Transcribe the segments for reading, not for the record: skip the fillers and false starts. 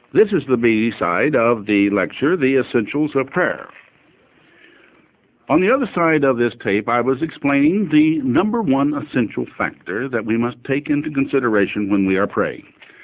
This is the B side of the lecture, The Essentials of Prayer. On the other side of this tape, I was explaining the number one essential factor that we must take into consideration when we are praying.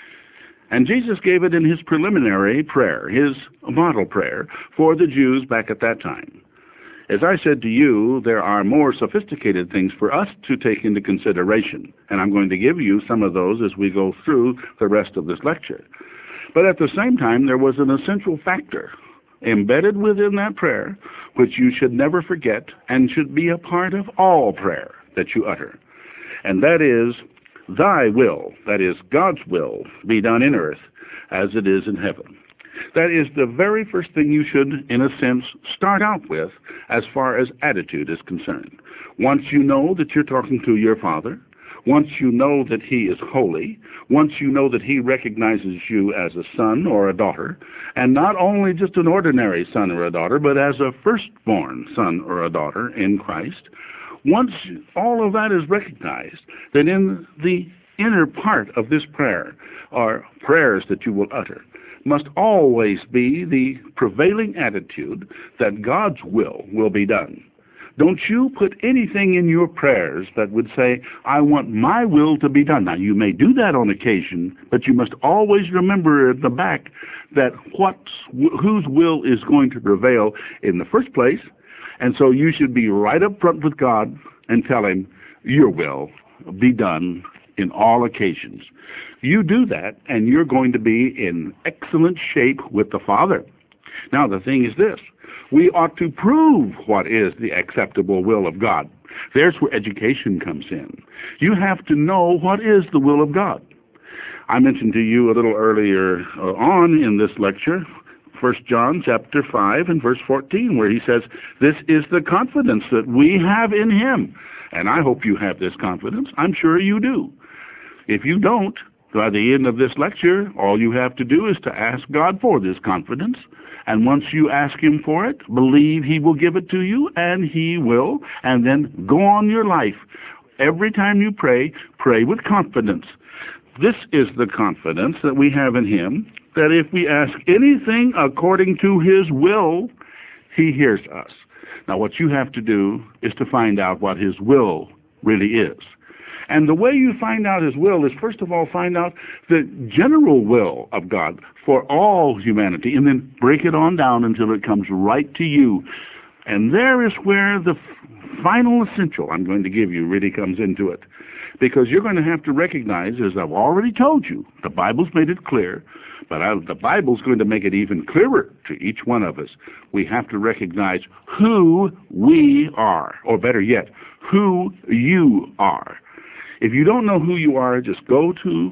And Jesus gave it in his preliminary prayer, his model prayer, for the Jews back at that time. As I said to you, there are more sophisticated things for us to take into consideration, and I'm going to give you some of those as we go through the rest of this lecture. But at the same time, there was an essential factor embedded within that prayer, which you should never forget and should be a part of all prayer that you utter. And that is, thy will, that is, God's will, be done in earth as it is in heaven. That is the very first thing you should, in a sense, start out with as far as attitude is concerned. Once you know that you're talking to your Father, once you know that he is holy, once you know that he recognizes you as a son or a daughter, and not only just an ordinary son or a daughter, but as a firstborn son or a daughter in Christ, once all of that is recognized, then in the inner part of this prayer, or prayers that you will utter, must always be the prevailing attitude that God's will be done. Don't you put anything in your prayers that would say, I want my will to be done. Now, you may do that on occasion, but you must always remember at the back that whose will is going to prevail in the first place. And so you should be right up front with God and tell him, your will be done in all occasions. You do that, and you're going to be in excellent shape with the Father. Now, the thing is this. We ought to prove what is the acceptable will of God. There's where education comes in. You have to know what is the will of God. I mentioned to you a little earlier on in this lecture, 1 John chapter 5 and verse 14, where he says, this is the confidence that we have in him. And I hope you have this confidence. I'm sure you do. If you don't, by the end of this lecture, all you have to do is to ask God for this confidence. And once you ask him for it, believe he will give it to you, and he will, and then go on your life. Every time you pray, pray with confidence. This is the confidence that we have in him, that if we ask anything according to his will, he hears us. Now, what you have to do is to find out what his will really is. And the way you find out his will is, first of all, find out the general will of God for all humanity, and then break it on down until it comes right to you. And there is where the final essential I'm going to give you really comes into it. Because you're going to have to recognize, as I've already told you, the Bible's made it clear, but the Bible's going to make it even clearer to each one of us. We have to recognize who we are, or better yet, who you are. If you don't know who you are, just go to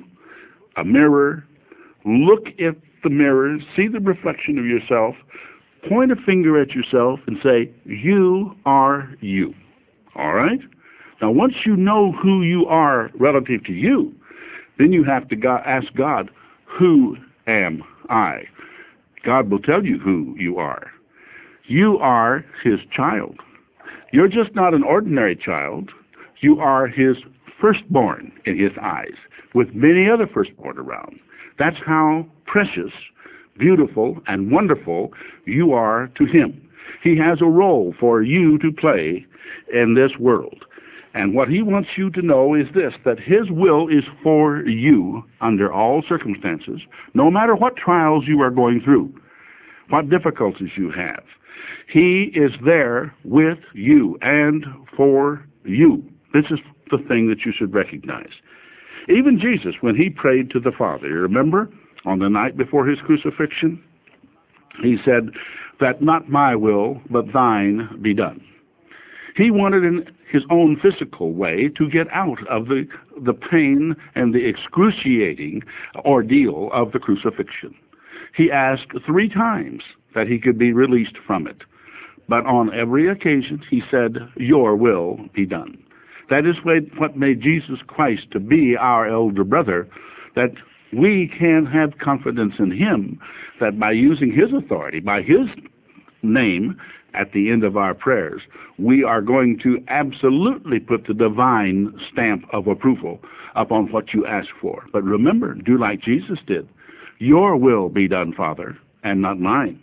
a mirror, look at the mirror, see the reflection of yourself, point a finger at yourself and say, you are you. All right? Now, once you know who you are relative to you, then you have to ask God, who am I? God will tell you who you are. You are his child. You're just not an ordinary child. You are his firstborn in his eyes, with many other firstborn around. That's how precious, beautiful, and wonderful you are to him. He has a role for you to play in this world. And what he wants you to know is this, that his will is for you under all circumstances, no matter what trials you are going through, what difficulties you have. He is there with you and for you. This is the thing that you should recognize. Even Jesus, when he prayed to the Father, you remember, on the night before his crucifixion, he said that not my will, but thine be done. He wanted in his own physical way to get out of the pain and the excruciating ordeal of the crucifixion. He asked 3 times that he could be released from it. But on every occasion, he said, your will be done. That is what made Jesus Christ to be our elder brother, that we can have confidence in him, that by using his authority, by his name at the end of our prayers, we are going to absolutely put the divine stamp of approval upon what you ask for. But remember, do like Jesus did. Your will be done, Father, and not mine.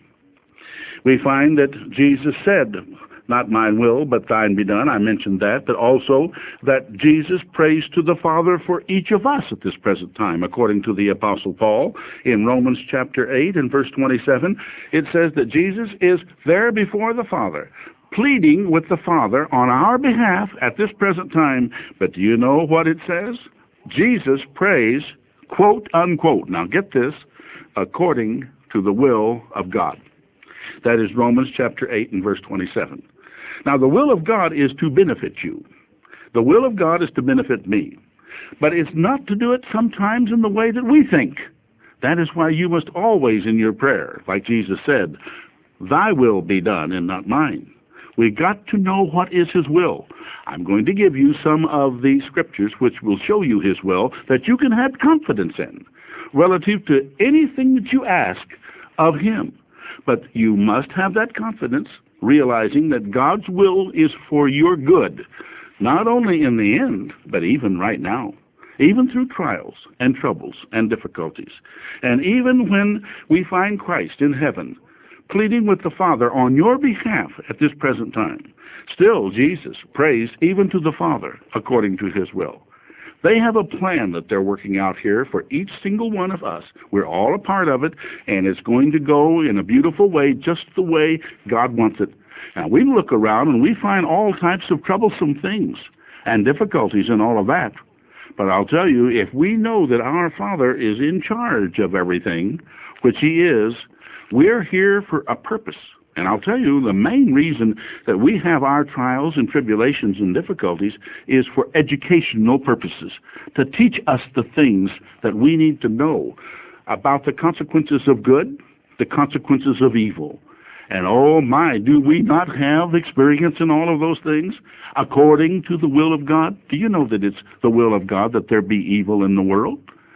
We find that Jesus said, not mine will, but thine be done. I mentioned that, but also that Jesus prays to the Father for each of us at this present time. According to the Apostle Paul in Romans chapter 8 and verse 27, it says that Jesus is there before the Father, pleading with the Father on our behalf at this present time. But do you know what it says? Jesus prays, quote, unquote, now get this, according to the will of God. That is Romans chapter 8 and verse 27. Now, the will of God is to benefit you. The will of God is to benefit me. But it's not to do it sometimes in the way that we think. That is why you must always in your prayer, like Jesus said, thy will be done and not mine. We've got to know what is his will. I'm going to give you some of the scriptures which will show you his will that you can have confidence in relative to anything that you ask of him. But you must have that confidence, realizing that God's will is for your good, not only in the end, but even right now, even through trials and troubles and difficulties. And even when we find Christ in heaven, pleading with the Father on your behalf at this present time, still Jesus prays even to the Father according to his will. They have a plan that they're working out here for each single one of us. We're all a part of it, and it's going to go in a beautiful way, just the way God wants it. Now, we look around and we find all types of troublesome things and difficulties and all of that. But I'll tell you, if we know that our Father is in charge of everything, which he is, we're here for a purpose. And I'll tell you, the main reason that we have our trials and tribulations and difficulties is for educational purposes, to teach us the things that we need to know about the consequences of good, the consequences of evil. And oh my, do we not have experience in all of those things according to the will of God? Do you know that it's the will of God that there be evil in the world?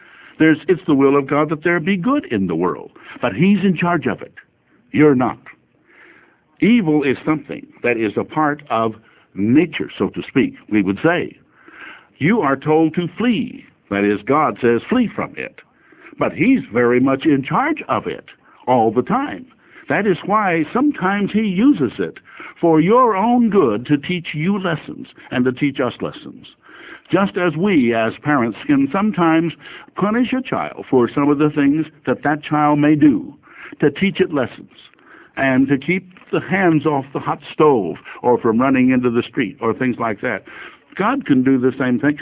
It's the will of God that there be good in the world. But he's in charge of it. You're not. Evil is something that is a part of nature, so to speak, we would say. You are told to flee. That is, God says flee from it. But he's very much in charge of it all the time. That is why sometimes he uses it for your own good to teach you lessons and to teach us lessons. Just as we, as parents, can sometimes punish a child for some of the things that that child may do, to teach it lessons, and to keep the hands off the hot stove, or from running into the street, or things like that. God can do the same thing,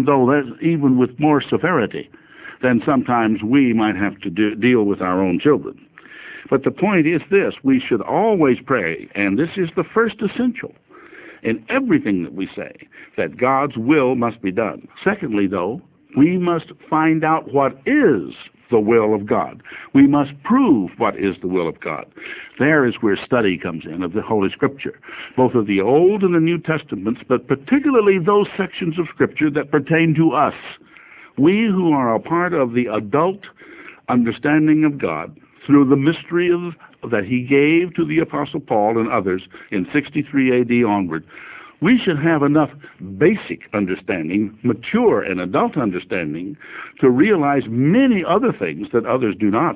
even with more severity than sometimes we might have to deal with our own children. But the point is this: we should always pray, and this is the first essential in everything that we say, that God's will must be done. Secondly, though, we must find out what is the will of God. We must prove what is the will of God. There is where study comes in of the Holy Scripture, both of the Old and the New Testaments, but particularly those sections of Scripture that pertain to us. We who are a part of the adult understanding of God through the mystery that he gave to the Apostle Paul and others in 63 AD onward, we should have enough basic understanding, mature and adult understanding, to realize many other things that others do not.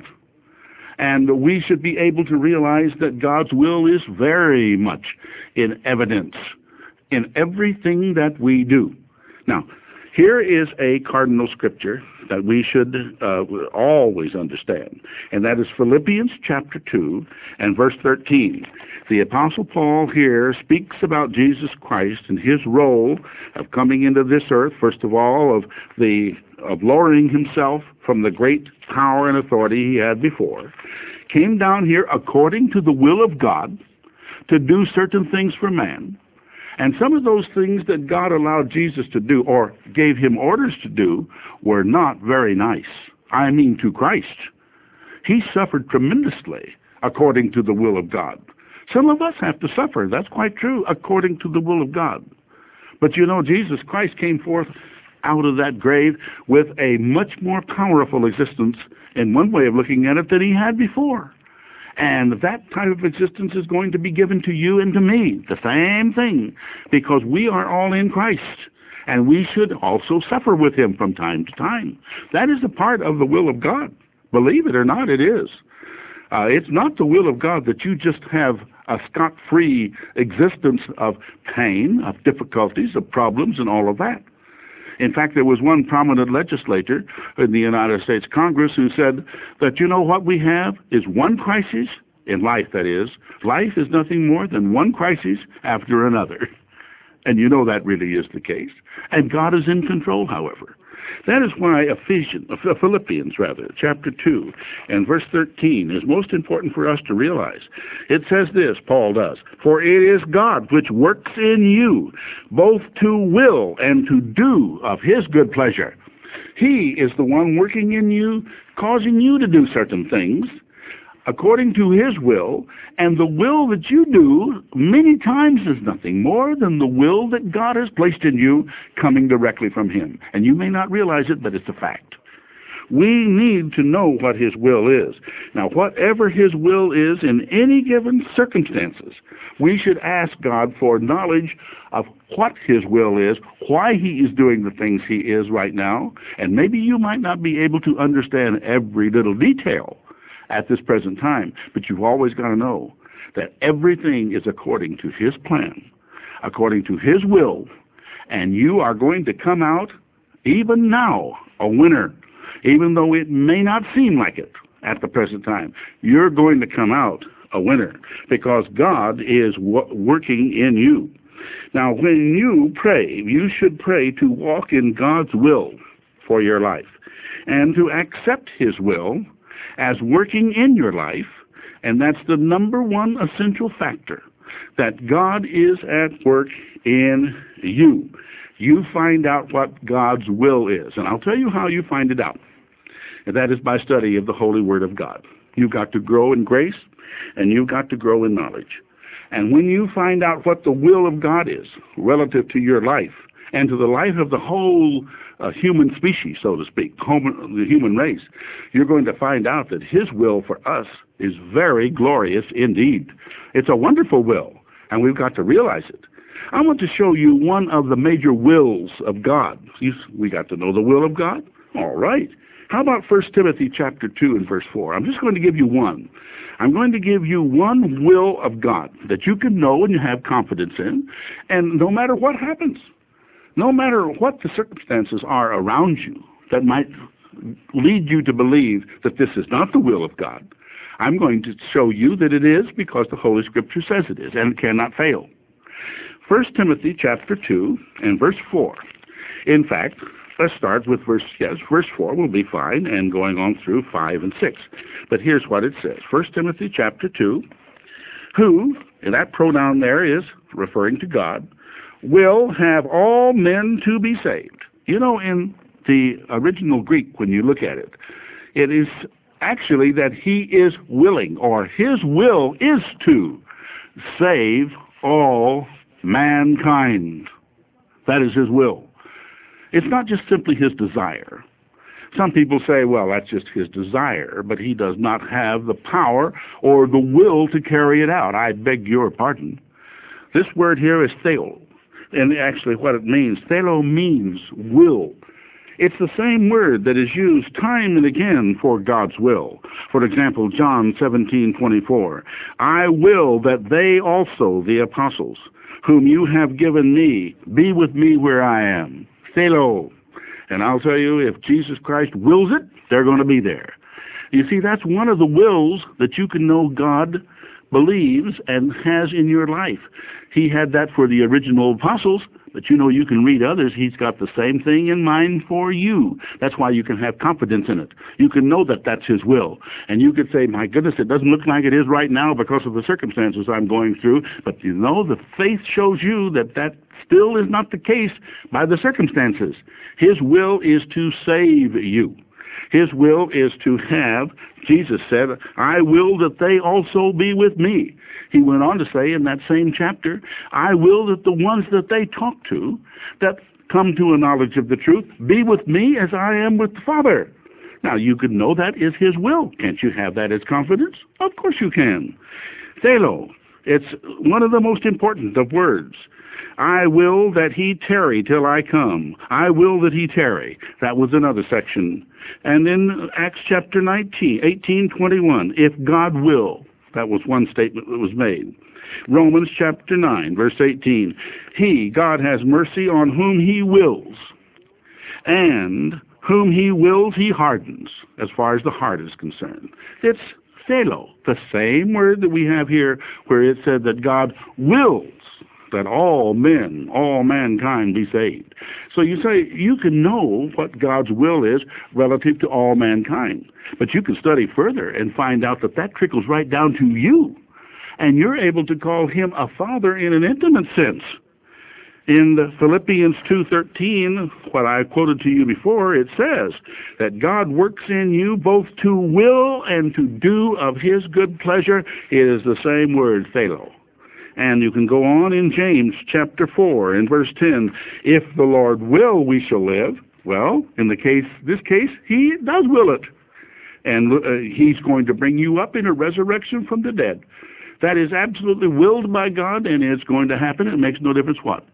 And we should be able to realize that God's will is very much in evidence in everything that we do. Now, here is a cardinal scripture that we should always understand, and that is Philippians chapter 2 and verse 13. The Apostle Paul here speaks about Jesus Christ and his role of coming into this earth, first of all, of lowering himself from the great power and authority he had before, came down here according to the will of God to do certain things for man. And some of those things that God allowed Jesus to do, or gave him orders to do, were not very nice. I mean, to Christ. He suffered tremendously according to the will of God. Some of us have to suffer, that's quite true, according to the will of God. But you know, Jesus Christ came forth out of that grave with a much more powerful existence, in one way of looking at it, than he had before. And that type of existence is going to be given to you and to me, the same thing, because we are all in Christ, and we should also suffer with him from time to time. That is a part of the will of God. Believe it or not, it is. It's not the will of God that you just have a scot-free existence of pain, of difficulties, of problems, and all of that. In fact, there was one prominent legislator in the United States Congress who said that, you know, what we have is one crisis, in life that is. Life is nothing more than one crisis after another. And you know that really is the case. And God is in control, however. That is why Philippians, chapter 2 and verse 13 is most important for us to realize. It says this, Paul does, "For it is God which works in you, both to will and to do of his good pleasure." He is the one working in you, causing you to do certain things according to his will, and the will that you do many times is nothing more than the will that God has placed in you, coming directly from him. And you may not realize it, but it's a fact. We need to know what his will is. Now, whatever his will is in any given circumstances, we should ask God for knowledge of what his will is, why he is doing the things he is right now, and maybe you might not be able to understand every little detail at this present time, but you've always got to know that everything is according to his plan, according to his will, and you are going to come out, even now, a winner, even though it may not seem like it at the present time. You're going to come out a winner because God is working in you. Now, when you pray, you should pray to walk in God's will for your life and to accept his will as working in your life, and that's the number one essential factor, that God is at work in you. You find out what God's will is, and I'll tell you how you find it out, and that is by study of the Holy Word of God. You've got to grow in grace, and you've got to grow in knowledge. And when you find out what the will of God is relative to your life and to the life of the whole human species, so to speak, the human race, you're going to find out that his will for us is very glorious indeed. It's a wonderful will, and we've got to realize it. I want to show you one of the major wills of God. We got to know the will of God? All right. How about 1 Timothy chapter 2 and verse 4? I'm just going to give you one. I'm going to give you one will of God that you can know and you have confidence in, and no matter what happens, no matter what the circumstances are around you that might lead you to believe that this is not the will of God, I'm going to show you that it is because the Holy Scripture says it is, and it cannot fail. 1 Timothy chapter 2 and verse 4. In fact, let's start with verse 4 will be fine, and going on through 5 and 6. But here's what it says. 1 Timothy chapter 2, who, and that pronoun there is referring to God, will have all men to be saved. You know, in the original Greek, when you look at it, it is actually that he is willing, or his will is to save all mankind. That is his will. It's not just simply his desire. Some people say, well, that's just his desire, but he does not have the power or the will to carry it out. I beg your pardon. This word here is theo. And actually what it means, thelo means will. It's the same word that is used time and again for God's will. For example, John 17:24, "I will that they also, the apostles, whom you have given me, be with me where I am." Thelo. And I'll tell you, if Jesus Christ wills it, they're going to be there. You see, that's one of the wills that you can know God believes and has in your life. He had that for the original apostles, but you know, you can read others. He's got the same thing in mind for you. That's why you can have confidence in it. You can know that that's his will. And you could say, my goodness, it doesn't look like it is right now because of the circumstances I'm going through. But you know, the faith shows you that that still is not the case by the circumstances. His will is to save you. His will is to have, Jesus said, "I will that they also be with me." He went on to say in that same chapter, "I will that the ones that they talk to, that come to a knowledge of the truth, be with me as I am with the Father." Now, you could know that is his will. Can't you have that as confidence? Of course you can. Thelo. It's one of the most important of words. I will that he tarry till I come. I will that he tarry. That was another section. And in Acts chapter 18:21, if God will, that was one statement that was made. Romans chapter 9, verse 18, he, God, has mercy on whom he wills, and whom he wills he hardens, as far as the heart is concerned. It's philo, the same word that we have here where it said that God wills that all men, all mankind be saved. So you say you can know what God's will is relative to all mankind, but you can study further and find out that that trickles right down to you, and you're able to call him a father in an intimate sense. In the Philippians 2:13, what I quoted to you before, it says that God works in you both to will and to do of his good pleasure. It is the same word, philo. And you can go on in James chapter 4 in verse 10. If the Lord will, we shall live. Well, in this case, he does will it. And he's going to bring you up in a resurrection from the dead. That is absolutely willed by God, and it's going to happen. It makes no difference what.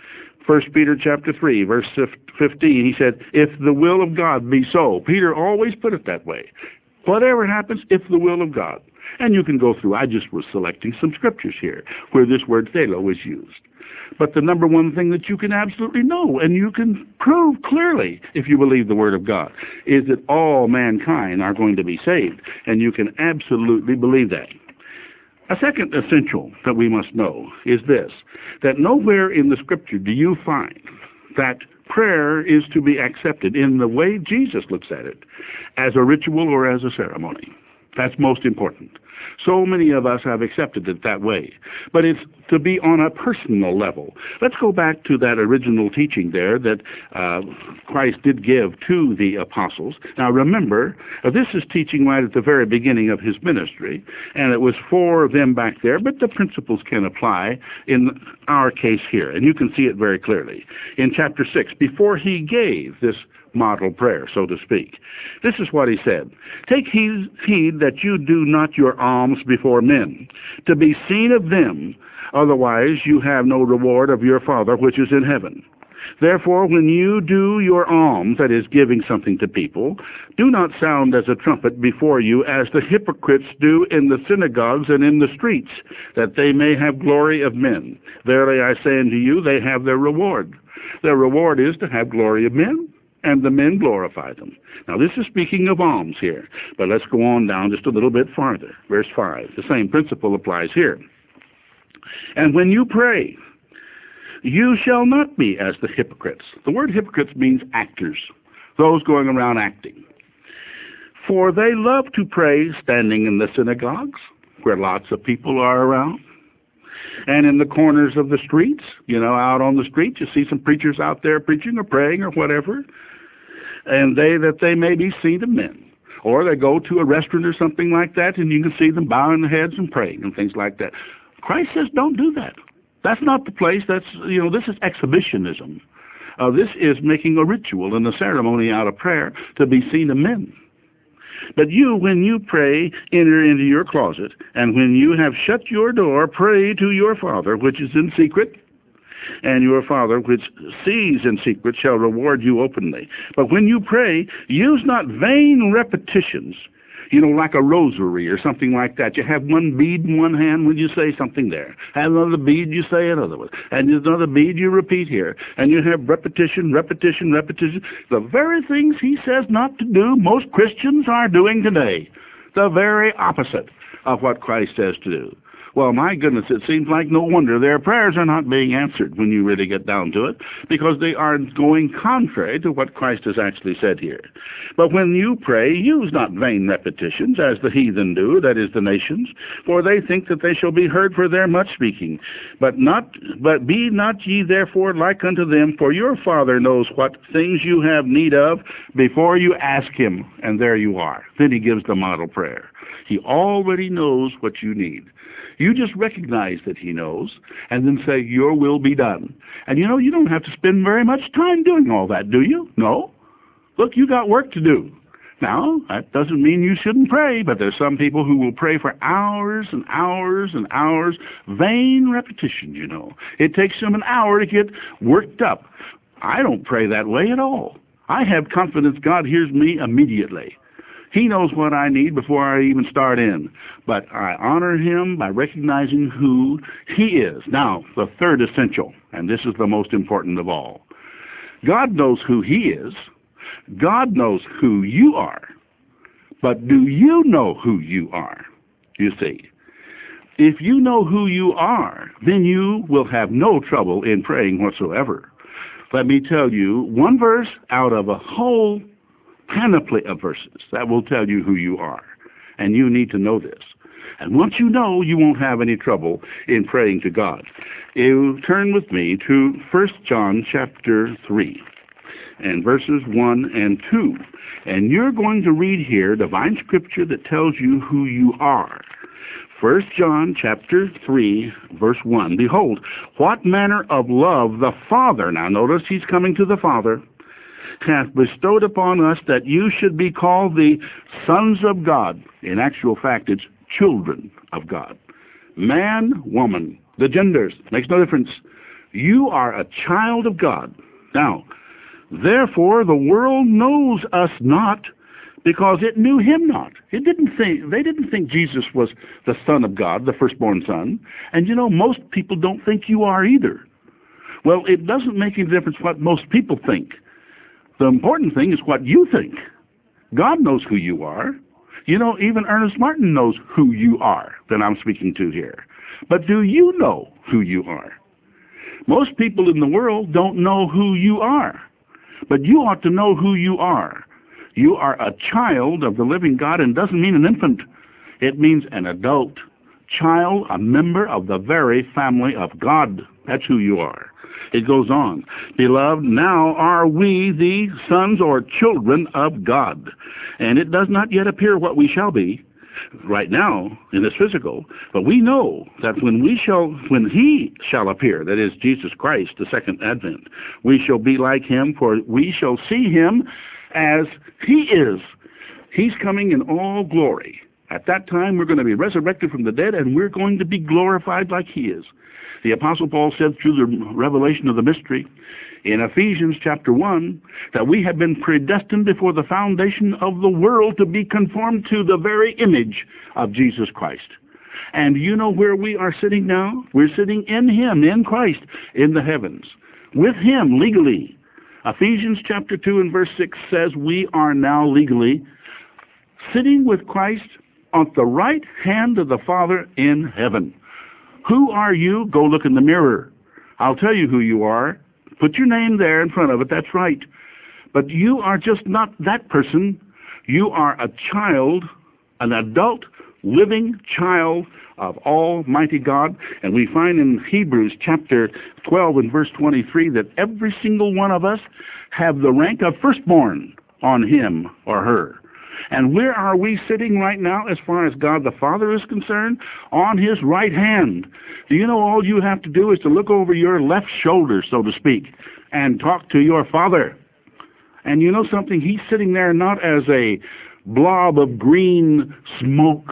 1 Peter chapter 3, verse 15, he said, if the will of God be so. Peter always put it that way. Whatever happens, if the will of God. And you can go through, I just was selecting some scriptures here where this word thelo is used. But the number one thing that you can absolutely know, and you can prove clearly if you believe the word of God, is that all mankind are going to be saved. And you can absolutely believe that. A second essential that we must know is this, that nowhere in the scripture do you find that prayer is to be accepted in the way Jesus looks at it, as a ritual or as a ceremony. That's most important. So many of us have accepted it that way. But it's to be on a personal level. Let's go back to that original teaching there that Christ did give to the apostles. Now remember, this is teaching right at the very beginning of his ministry, and it was for them back there, but the principles can apply in our case here, and you can see it very clearly. In chapter 6, before he gave this model prayer, so to speak, this is what he said. Take heed that you do not your alms before men, to be seen of them, otherwise you have no reward of your Father which is in heaven. Therefore, when you do your alms, that is, giving something to people, do not sound as a trumpet before you, as the hypocrites do in the synagogues and in the streets, that they may have glory of men. Verily I say unto you, they have their reward. Their reward is to have glory of men, and the men glorify them. Now this is speaking of alms here, but let's go on down just a little bit farther. Verse 5, the same principle applies here. And when you pray, you shall not be as the hypocrites. The word hypocrites means actors, those going around acting. For they love to pray standing in the synagogues, where lots of people are around, and in the corners of the streets, out on the street, you see some preachers out there preaching or praying or whatever, and that they may be seen of men. Or they go to a restaurant or something like that, and you can see them bowing their heads and praying and things like that. Christ says don't do that. That's not the place. This is exhibitionism. This is making a ritual and a ceremony out of prayer to be seen of men. But you, when you pray, enter into your closet, and when you have shut your door, pray to your Father, which is in secret, and your Father, which sees in secret, shall reward you openly. But when you pray, use not vain repetitions, like a rosary or something like that. You have one bead in one hand when you say something there. Have another bead, you say another one. And there's another bead you repeat here. And you have repetition, repetition, repetition. The very things he says not to do, most Christians are doing today. The very opposite of what Christ says to do. Well, my goodness, it seems like no wonder their prayers are not being answered when you really get down to it, because they are going contrary to what Christ has actually said here. But when you pray, use not vain repetitions, as the heathen do, that is, the nations, for they think that they shall be heard for their much speaking. But be not ye therefore like unto them, for your Father knows what things you have need of before you ask him. And there you are. Then he gives the model prayer. He already knows what you need. You just recognize that he knows, and then say, your will be done. And you don't have to spend very much time doing all that, do you? No. Look, you got work to do. Now, that doesn't mean you shouldn't pray, but there's some people who will pray for hours and hours and hours, vain repetition, you know. It takes them an hour to get worked up. I don't pray that way at all. I have confidence God hears me immediately. He knows what I need before I even start in. But I honor him by recognizing who he is. Now, the third essential, and this is the most important of all. God knows who he is. God knows who you are. But do you know who you are? You see, if you know who you are, then you will have no trouble in praying whatsoever. Let me tell you one verse out of a whole panoply of verses that will tell you who you are. And you need to know this. And once you know, you won't have any trouble in praying to God. You turn with me to 1 John chapter 3 and verses 1 and 2. And you're going to read here divine scripture that tells you who you are. 1 John chapter 3, verse 1. Behold, what manner of love the Father, now notice he's coming to the Father, hath bestowed upon us that you should be called the sons of God. In actual fact, it's children of God. Man, woman, the genders, makes no difference. You are a child of God. Now, therefore the world knows us not, because it knew him not. They didn't think Jesus was the Son of God, the firstborn Son. And you know, most people don't think you are either. Well, it doesn't make any difference what most people think. The important thing is what you think. God knows who you are. You know, even Ernest Martin knows who you are that I'm speaking to here. But do you know who you are? Most people in the world don't know who you are. But you ought to know who you are. You are a child of the living God, and doesn't mean an infant. It means an adult child, a member of the very family of God. That's who you are. It goes on. Beloved, now are we the sons or children of God. And it does not yet appear what we shall be right now in this physical, but we know that when he shall appear, that is Jesus Christ, the second advent, we shall be like him, for we shall see him as he is. He's coming in all glory. At that time, we're going to be resurrected from the dead, and we're going to be glorified like he is. The Apostle Paul said through the revelation of the mystery in Ephesians chapter 1 that we have been predestined before the foundation of the world to be conformed to the very image of Jesus Christ. And you know where we are sitting now? We're sitting in him, in Christ, in the heavens, with him legally. Ephesians chapter 2 and verse 6 says we are now legally sitting with Christ on the right hand of the Father in heaven. Who are you? Go look in the mirror. I'll tell you who you are. Put your name there in front of it. That's right. But you are just not that person. You are a child, an adult, living child of Almighty God. And we find in Hebrews chapter 12 and verse 23 that every single one of us have the rank of firstborn on him or her. And where are we sitting right now as far as God the Father is concerned? On his right hand. Do you know all you have to do is to look over your left shoulder, so to speak, and talk to your Father. And you know something? He's sitting there not as a blob of green smoke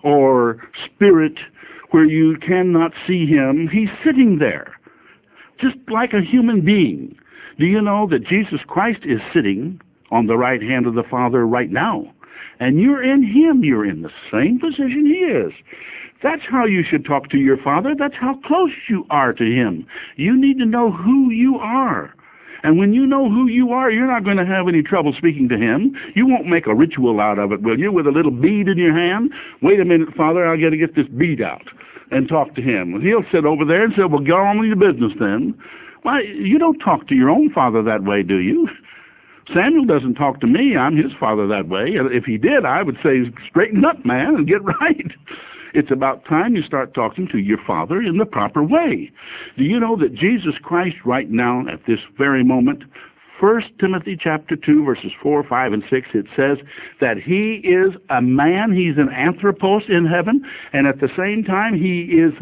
or spirit where you cannot see him. He's sitting there just like a human being. Do you know that Jesus Christ is sitting on the right hand of the Father right now? And you're in him. You're in the same position he is. That's how you should talk to your Father. That's how close you are to him. You need to know who you are. And when you know who you are, you're not going to have any trouble speaking to him. You won't make a ritual out of it, will you, with a little bead in your hand? Wait a minute, Father, I've got to get this bead out and talk to him. He'll sit over there and say, well, go on with your business then. Why, you don't talk to your own father that way, do you? Samuel doesn't talk to me. I'm his father that way. If he did, I would say, straighten up, man, and get right. It's about time you start talking to your Father in the proper way. Do you know that Jesus Christ right now, at this very moment, 1 Timothy chapter 2, verses 4, 5, and 6, it says that he is a man, he's an anthropos in heaven, and at the same time he is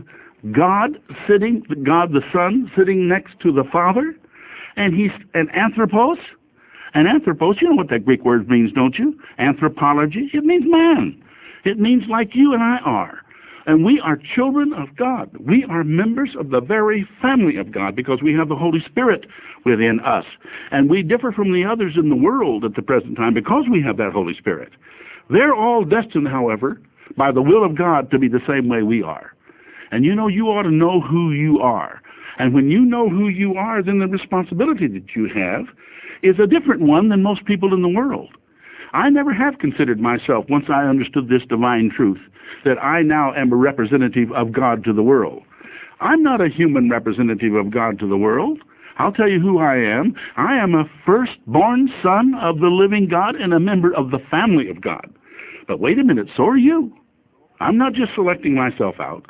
God sitting, God the Son, sitting next to the Father, and he's an anthropos. And anthropos, you know what that Greek word means, don't you? Anthropology, it means man. It means like you and I are. And we are children of God. We are members of the very family of God because we have the Holy Spirit within us. And we differ from the others in the world at the present time because we have that Holy Spirit. They're all destined, however, by the will of God to be the same way we are. And you know, you ought to know who you are. And when you know who you are, then the responsibility that you have is a different one than most people in the world. I never have considered myself, once I understood this divine truth, that I now am a representative of God to the world. I'm not a human representative of God to the world. I'll tell you who I am. I am a firstborn son of the living God and a member of the family of God. But wait a minute, so are you. I'm not just selecting myself out.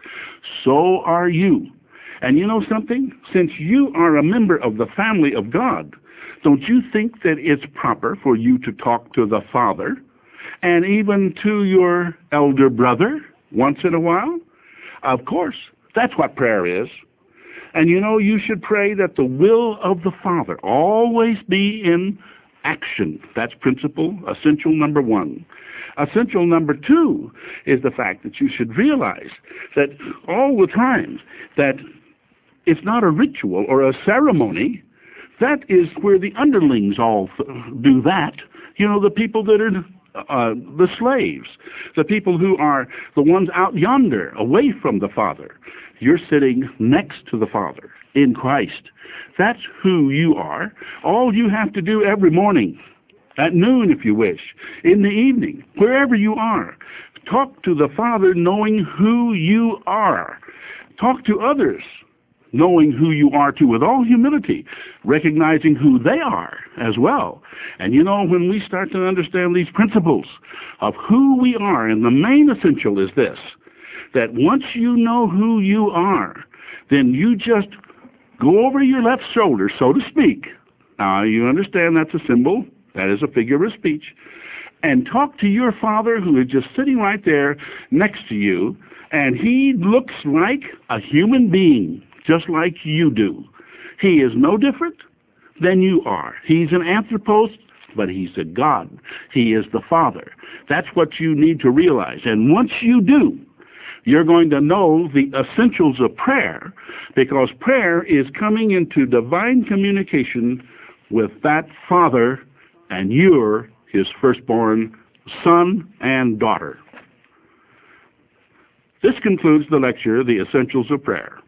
So are you. And you know something? Since you are a member of the family of God, don't you think that it's proper for you to talk to the Father and even to your elder brother once in a while? Of course. That's what prayer is. And you know, you should pray that the will of the Father always be in action. That's principle, essential number one. Essential number two is the fact that you should realize that all the time that it's not a ritual or a ceremony. That is where the underlings all do that. You know, the people that are the slaves, the people who are the ones out yonder, away from the Father. You're sitting next to the Father in Christ. That's who you are. All you have to do every morning, at noon if you wish, in the evening, wherever you are, talk to the Father knowing who you are. Talk to others knowing who you are too, with all humility, recognizing who they are as well. And you know, when we start to understand these principles of who we are, and the main essential is this, that once you know who you are, then you just go over your left shoulder, so to speak. Now, you understand that's a symbol, that is a figure of speech, and talk to your Father who is just sitting right there next to you, and he looks like a human being, just like you do. He is no different than you are. He's an anthropos, but he's a God. He is the Father. That's what you need to realize. And once you do, you're going to know the essentials of prayer, because prayer is coming into divine communication with that Father, and you're his firstborn son and daughter. This concludes the lecture, The Essentials of Prayer.